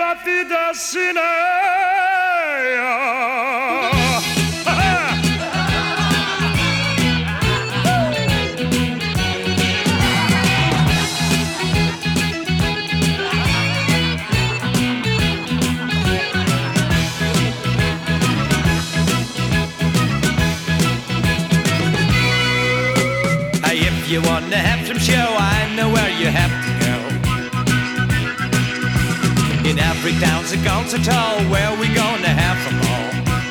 fatti da Sinea. If you wanna have some show, I know where you have to go. In every town's a concert hall where we gonna have them all.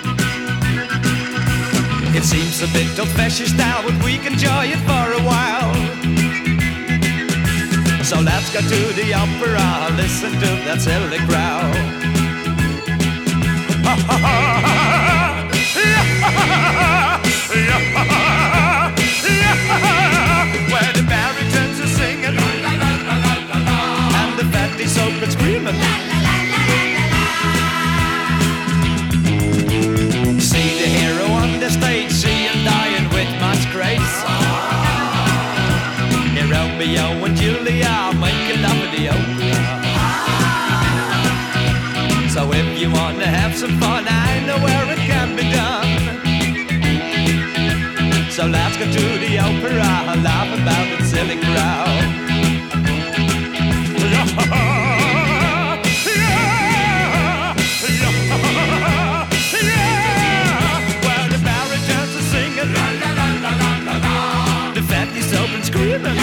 It seems a bit old-fashioned style, but we can enjoy it for a while. So let's go to the opera, listen to that silly crowd. Where the baritons are singing and the fatties open screaming. See the hero on the stage, see him dying with much grace. Here Romeo and Julia making love at the opera. So if you wanna have some fun, I know where it can be done. So let's go to the opera, laugh about the silly crowd. Where the baritons are singing, the fatties open screaming.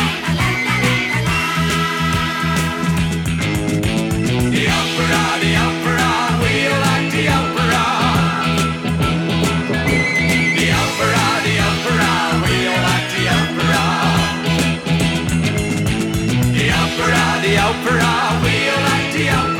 The opera, we like the opera. The opera, we like the opera. The opera, we like the opera.